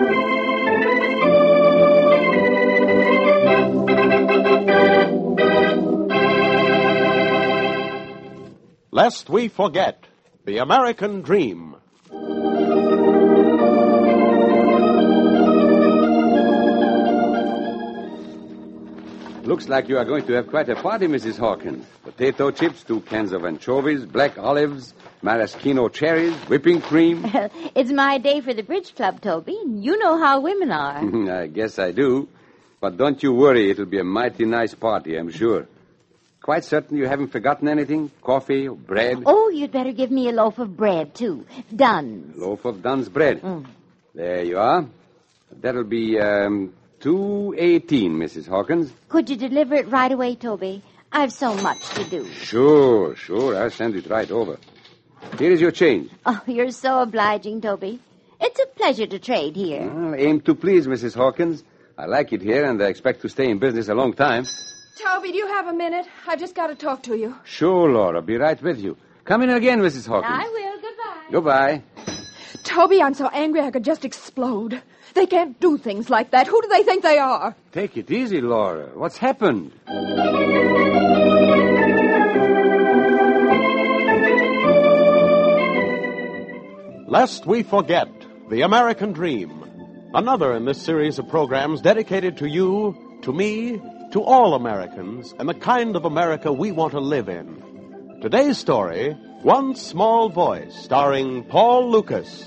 Lest we forget, the American Dream. Looks like you are going to have quite a party, Mrs. Hawkins. Potato chips, 2 cans of anchovies, black olives, maraschino cherries, whipping cream. Well, it's my day for the bridge club, Toby. You know how women are. I guess I do. But don't you worry, it'll be a mighty nice party, I'm sure. Quite certain you haven't forgotten anything? Coffee or bread? Oh, you'd better give me a loaf of bread, too. Dunn's. Loaf of Dunn's bread. There you are. That'll be, $2.18, Mrs. Hawkins. Could you deliver it right away, Toby? I've so much to do. Sure. I'll send it right over. Here is your change. Oh, you're so obliging, Toby. It's a pleasure to trade here. Well, aim to please, Mrs. Hawkins. I like it here, and I expect to stay in business a long time. Toby, do you have a minute? I've just got to talk to you. Sure, Laura. Be right with you. Come in again, Mrs. Hawkins. I will. Goodbye. Goodbye. Toby, I'm so angry I could just explode. They can't do things like that. Who do they think they are? Take it easy, Laura. What's happened? Lest we forget, the American Dream. Another in this series of programs dedicated to you, to me, to all Americans, and the kind of America we want to live in. Today's story, One Small Voice, starring Paul Lucas.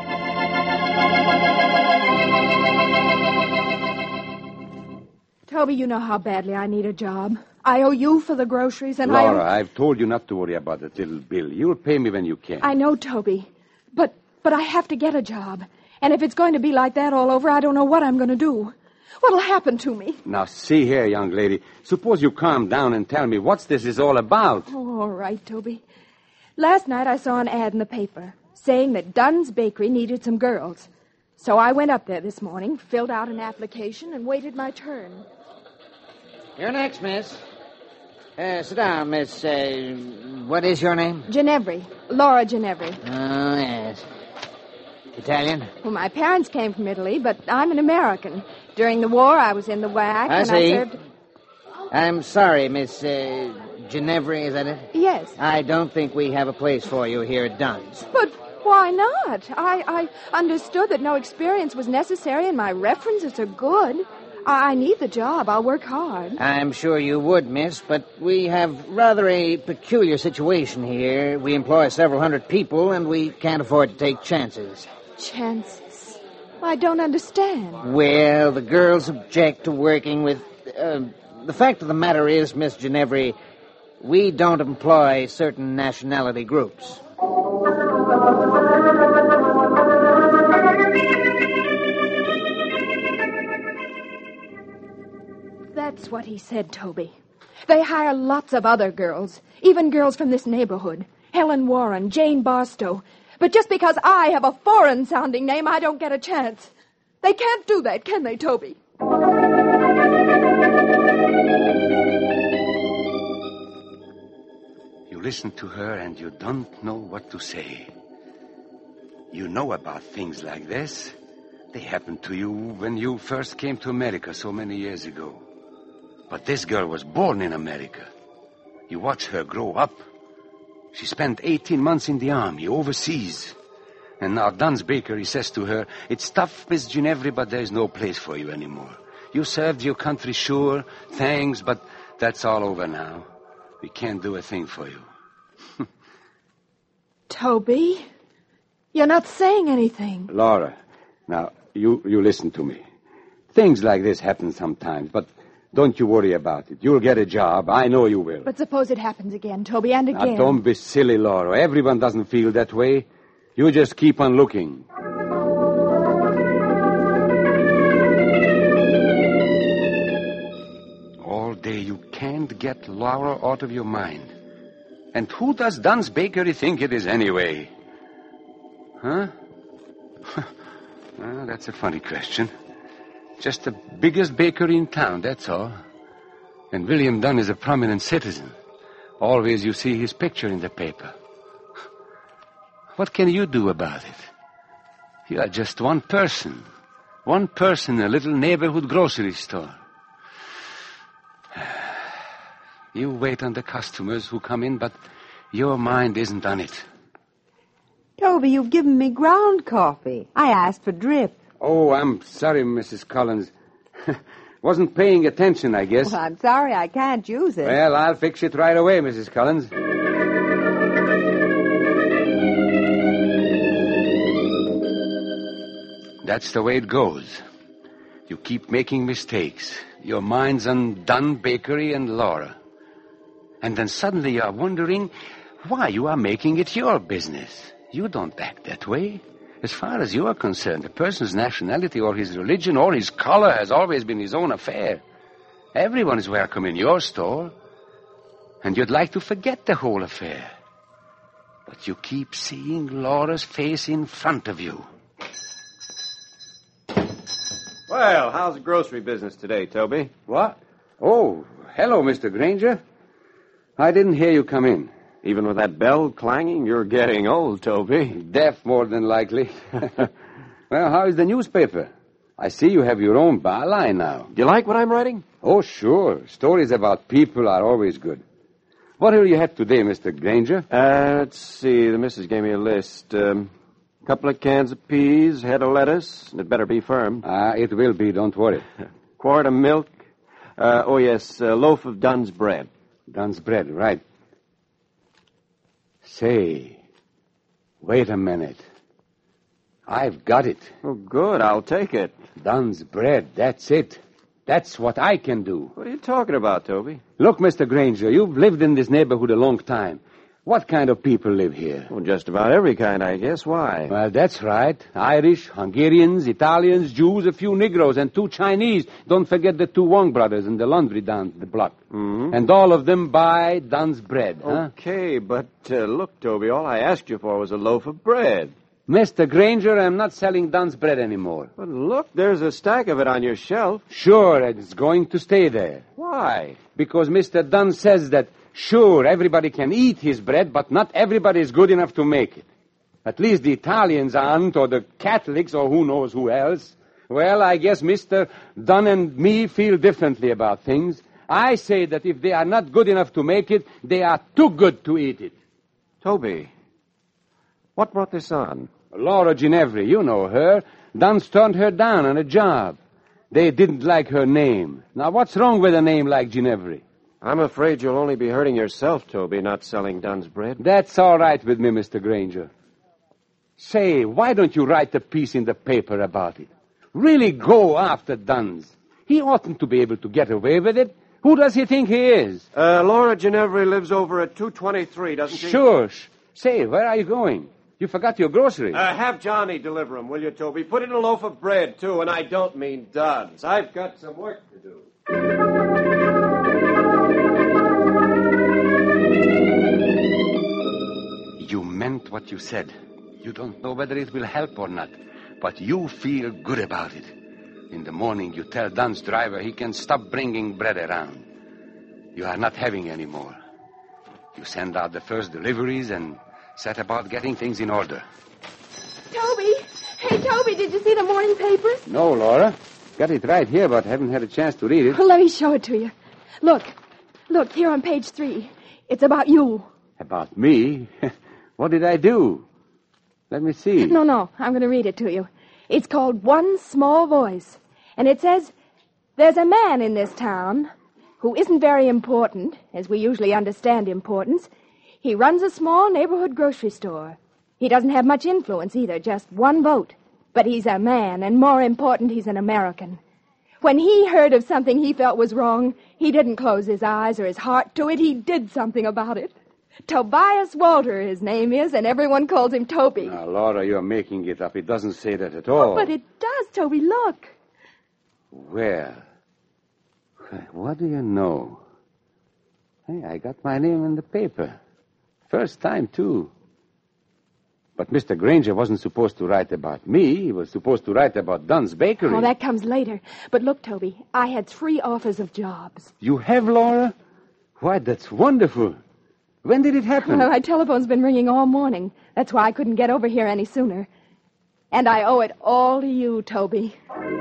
Toby, you know how badly I need a job. I owe you for the groceries, and Laura, I've told you not to worry about that little bill. You'll pay me when you can. I know, Toby. But I have to get a job. And if it's going to be like that all over, I don't know what I'm going to do. What'll happen to me? Now, see here, young lady. Suppose you calm down and tell me what this is all about. Oh, all right, Toby. Last night I saw an ad in the paper saying that Dunn's Bakery needed some girls. So I went up there this morning, filled out an application, and waited my turn. You're next, miss. Sit down, miss. What is your name? Ginevri. Laura Ginevri. Oh, yes. Italian? Well, my parents came from Italy, but I'm an American. During the war, I was in the WAC, I and see. I served... I'm sorry, Miss Ginevri, is that it? Yes. I don't think we have a place for you here at Dunn's. But why not? I understood that no experience was necessary, and my references are good. I need the job. I'll work hard. I'm sure you would, miss, but we have rather a peculiar situation here. We employ several hundred people, and we can't afford to take chances. Chances? I don't understand. Well, the girls object to working with... the fact of the matter is, Miss Ginevri, we don't employ certain nationality groups. That's what he said, Toby. They hire lots of other girls, even girls from this neighborhood. Helen Warren, Jane Barstow. But just because I have a foreign-sounding name, I don't get a chance. They can't do that, can they, Toby? You listen to her and you don't know what to say. You know about things like this. They happened to you when you first came to America so many years ago. But this girl was born in America. You watch her grow up. She spent 18 months in the army, overseas. And now Dunn's Bakery says to her, "It's tough, Miss Ginevri, but there's no place for you anymore. You served your country, sure, thanks, but that's all over now. We can't do a thing for you." Toby, you're not saying anything. Laura, now, you listen to me. Things like this happen sometimes, but don't you worry about it. You'll get a job. I know you will. But suppose it happens again, Toby, and again. Now, don't be silly, Laura. Everyone doesn't feel that way. You just keep on looking. All day you can't get Laura out of your mind. And who does Dunn's Bakery think it is anyway? Huh? Well, that's a funny question. Just the biggest bakery in town, that's all. And William Dunn is a prominent citizen. Always you see his picture in the paper. What can you do about it? You are just one person. One person in a little neighborhood grocery store. You wait on the customers who come in, but your mind isn't on it. Toby, you've given me ground coffee. I asked for drip. Oh, I'm sorry, Mrs. Collins. Wasn't paying attention, I guess. Well, I'm sorry I can't use it. Well, I'll fix it right away, Mrs. Collins. That's the way it goes. You keep making mistakes. Your mind's on Dunn Bakery and Laura. And then suddenly you are wondering why you are making it your business. You don't act that way. As far as you are concerned, a person's nationality or his religion or his color has always been his own affair. Everyone is welcome in your store. And you'd like to forget the whole affair. But you keep seeing Laura's face in front of you. Well, how's the grocery business today, Toby? What? Oh, hello, Mr. Granger. I didn't hear you come in. Even with that bell clanging, you're getting old, Toby. Deaf, more than likely. Well, how is the newspaper? I see you have your own byline now. Do you like what I'm writing? Oh, sure. Stories about people are always good. What will you have today, Mr. Granger? Let's see. The missus gave me a list. Couple of cans of peas, head of lettuce, and it better be firm. It will be, don't worry. Quart of milk. A loaf of Dunn's bread. Dunn's bread, right. Say, wait a minute. I've got it. Oh, good. I'll take it. Dunn's bread, that's it. That's what I can do. What are you talking about, Toby? Look, Mr. Granger, you've lived in this neighborhood a long time. What kind of people live here? Well, just about every kind, I guess. Why? Well, that's right. Irish, Hungarians, Italians, Jews, a few Negroes, and 2 Chinese. Don't forget the 2 Wong brothers in the laundry down the block. Mm-hmm. And all of them buy Dunn's bread, huh? Okay, but look, Toby, all I asked you for was a loaf of bread. Mr. Granger, I'm not selling Dunn's bread anymore. But look, there's a stack of it on your shelf. Sure, it's going to stay there. Why? Because Mr. Dunn says that, sure, everybody can eat his bread, but not everybody is good enough to make it. At least the Italians aren't, or the Catholics, or who knows who else. Well, I guess Mr. Dunn and me feel differently about things. I say that if they are not good enough to make it, they are too good to eat it. Toby, what brought this on? Laura Ginevri, you know her. Dunn's turned her down on a job. They didn't like her name. Now, what's wrong with a name like Ginevri? I'm afraid you'll only be hurting yourself, Toby, not selling Dunn's bread. That's all right with me, Mr. Granger. Say, why don't you write a piece in the paper about it? Really go after Dunn's. He oughtn't to be able to get away with it. Who does he think he is? Laura Ginevri lives over at 223, doesn't she? Sure. Say, where are you going? You forgot your groceries. Have Johnny deliver them, will you, Toby? Put in a loaf of bread, too, and I don't mean Dunn's. I've got some work to do. You meant what you said. You don't know whether it will help or not, but you feel good about it. In the morning, you tell Dunn's driver he can stop bringing bread around. You are not having any more. You send out the first deliveries and set about getting things in order. Toby! Hey, Toby, did you see the morning paper? No, Laura. Got it right here, but haven't had a chance to read it. Well, let me show it to you. Look, here on page 3. It's about you. About me? What did I do? Let me see. No, I'm going to read it to you. It's called One Small Voice. And it says, there's a man in this town who isn't very important, as we usually understand importance. He runs a small neighborhood grocery store. He doesn't have much influence either, just 1 vote. But he's a man, and more important, he's an American. When he heard of something he felt was wrong, he didn't close his eyes or his heart to it. He did something about it. Tobias Walter, his name is, and everyone calls him Toby. Now, Laura, you're making it up. It doesn't say that at all. Oh, but it does, Toby. Look. Where? What do you know? Hey, I got my name in the paper. First time, too. But Mr. Granger wasn't supposed to write about me. He was supposed to write about Dunn's Bakery. Oh, that comes later. But look, Toby, I had 3 offers of jobs. You have, Laura? Why, that's wonderful. When did it happen? Well, my telephone's been ringing all morning. That's why I couldn't get over here any sooner. And I owe it all to you, Toby.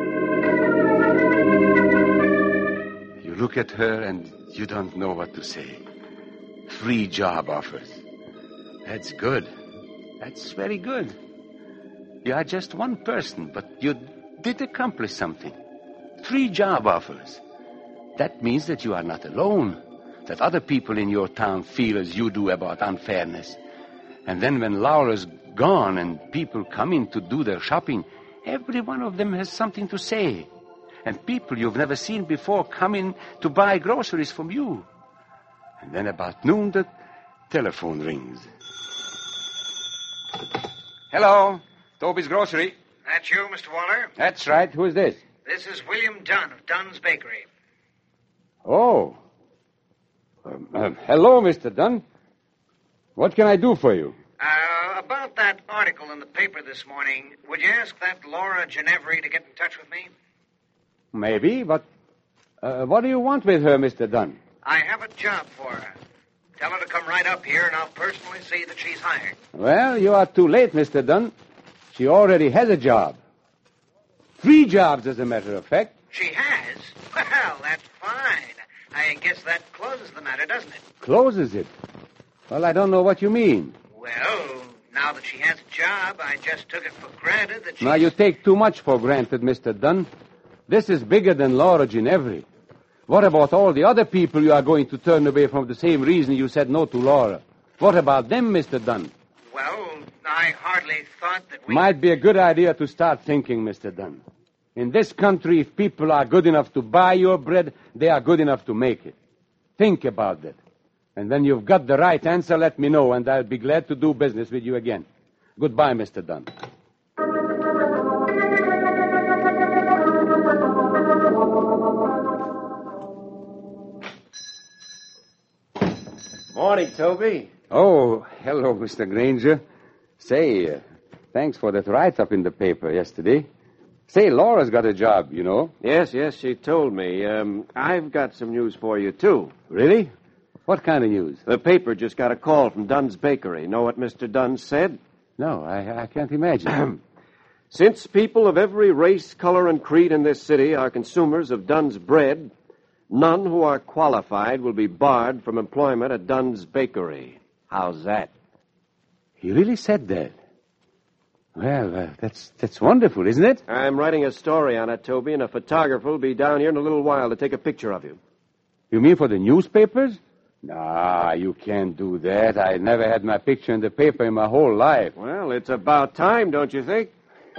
You look at her and you don't know what to say. 3 job offers. That's good. That's very good. You are just one person, but you did accomplish something. 3 job offers. That means that you are not alone, that other people in your town feel as you do about unfairness. And then when Laura's gone and people come in to do their shopping, every one of them has something to say. And people you've never seen before come in to buy groceries from you. And then about noon, the telephone rings. Hello, Toby's Grocery. That's you, Mr. Waller? That's right. Who is this? This is William Dunn of Dunn's Bakery. Oh. Hello, Mr. Dunn. What can I do for you? About that article in the paper this morning, would you ask that Laura Ginevri to get in touch with me? Maybe, but what do you want with her, Mr. Dunn? I have a job for her. Tell her to come right up here, and I'll personally see that she's hired. Well, you are too late, Mr. Dunn. She already has a job. 3 jobs, as a matter of fact. She has? Well, that's fine. I guess that closes the matter, doesn't it? Closes it? Well, I don't know what you mean. Well, now that she has a job, I just took it for granted that she... Now, you take too much for granted, Mr. Dunn. This is bigger than Laura Ginevri. What about all the other people you are going to turn away from the same reason you said no to Laura? What about them, Mr. Dunn? Well, I hardly thought that we... Might be a good idea to start thinking, Mr. Dunn. In this country, if people are good enough to buy your bread, they are good enough to make it. Think about that. And when you've got the right answer, let me know, and I'll be glad to do business with you again. Goodbye, Mr. Dunn. Morning, Toby. Oh, hello, Mr. Granger. Say, thanks for that write-up in the paper yesterday. Say, Laura's got a job, you know. Yes, she told me. I've got some news for you, too. Really? What kind of news? The paper just got a call from Dunn's Bakery. Know what Mr. Dunn said? No, I can't imagine. Since people of every race, color, and creed in this city are consumers of Dunn's bread, none who are qualified will be barred from employment at Dunn's Bakery. How's that? He really said that? Well, that's wonderful, isn't it? I'm writing a story on it, Toby, and a photographer will be down here in a little while to take a picture of you. You mean for the newspapers? Nah, you can't do that. I never had my picture in the paper in my whole life. Well, it's about time, don't you think?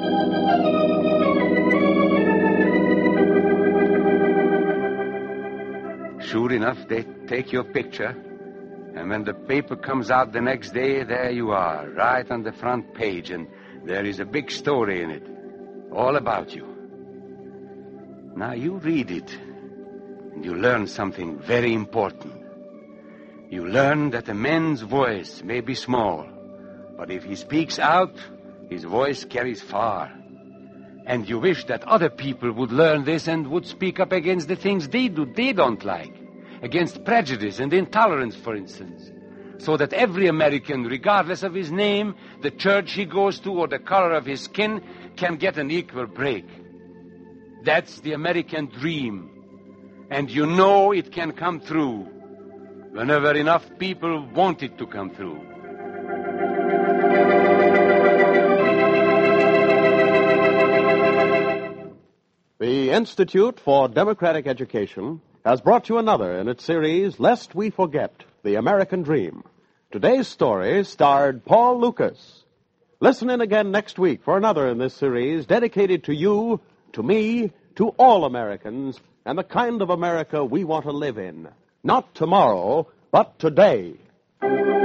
Sure enough, they take your picture. And when the paper comes out the next day, there you are, right on the front page. And there is a big story in it, all about you. Now you read it, and you learn something very important. You learn that a man's voice may be small, but if he speaks out, his voice carries far. And you wish that other people would learn this and would speak up against the things they don't like, against prejudice and intolerance, for instance, so that every American, regardless of his name, the church he goes to, or the color of his skin, can get an equal break. That's the American dream. And you know it can come true whenever enough people want it to come through. The Institute for Democratic Education has brought you another in its series, Lest We Forget, The American Dream. Today's story starred Paul Lucas. Listen in again next week for another in this series dedicated to you, to me, to all Americans, and the kind of America we want to live in. Not tomorrow, but today.